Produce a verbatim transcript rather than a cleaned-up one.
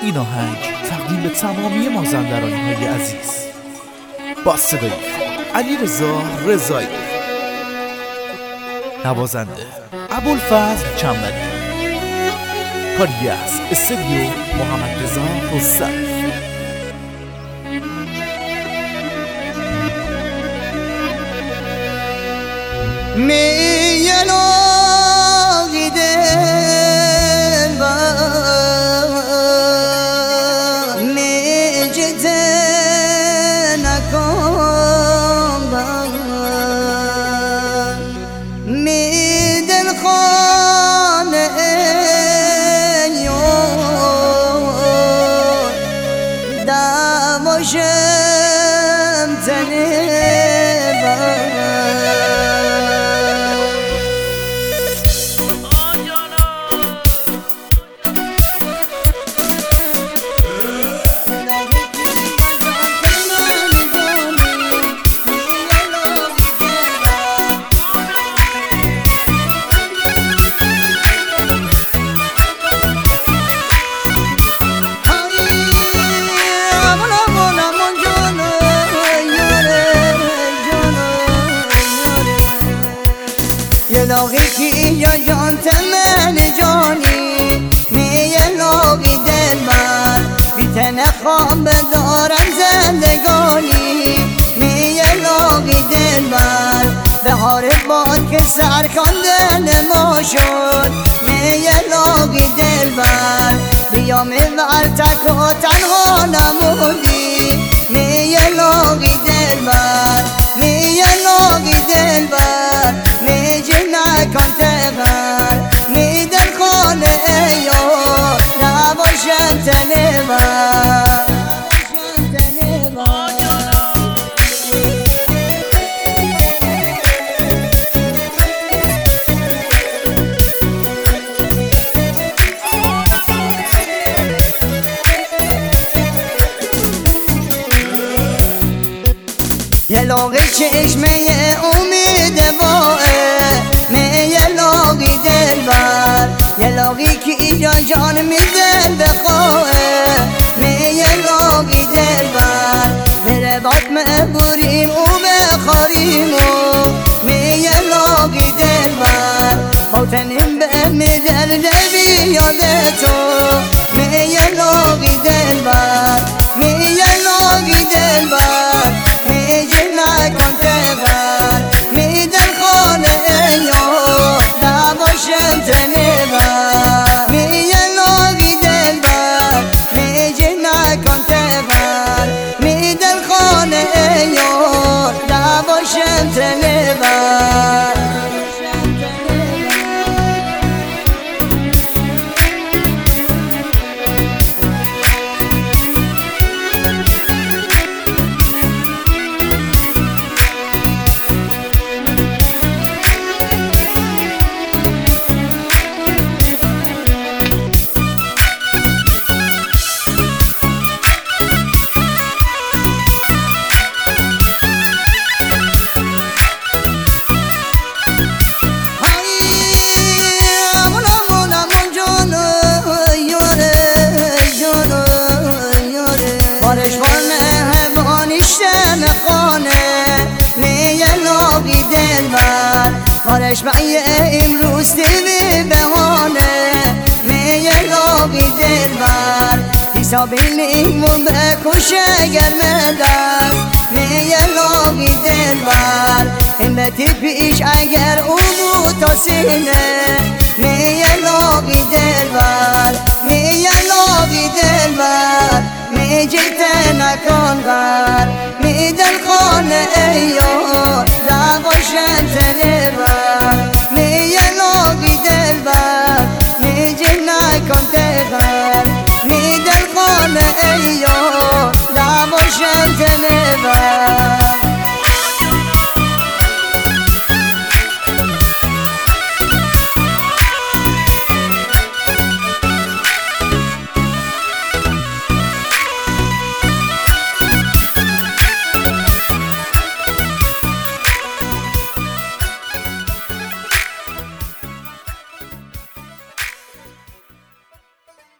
این آهنگ تقدیم به تمامی مازندرانی های عزیز با صدای علیرضا رضایی، نوازنده ابوالفضل چنبری، کاری از استودیو محمد رضا رستمی. میلو gidelim var mecden akam var meden khane yo da moshem tane لاغی کی یا جان تمن جانی می لاغی دل من بی تنخوام بدارم زندگانی می لاغی دل من بهار باد که سرکان دل ما شد می لاغی دل من بیام ور تک و تنها نمودی می لاغی دل من می لاغی دل من کن تبر می دل خانه یا نباشم تنبر یه لاغی چشمه امید باه یه لاغی کی جان جان می دل بخواه می یه لاغی دل بر میره باد مبوریم و بخاریم و می یه لاغی دل بر باطنیم به می دل نبی یاده تو می یه لاغی دل بر می یه لاغی دل بر می جنه کن تبر می دل خانه یا نباشم تنه بارش من امروز دیوی بهانه می لاغی دل بر حسابی نیمون بکشه گرم دست می لاغی دل بر همتی پیش اگر او بود تا سینه می لاغی دل بر می لاغی دل بر می جیت نکن غر می دل خانه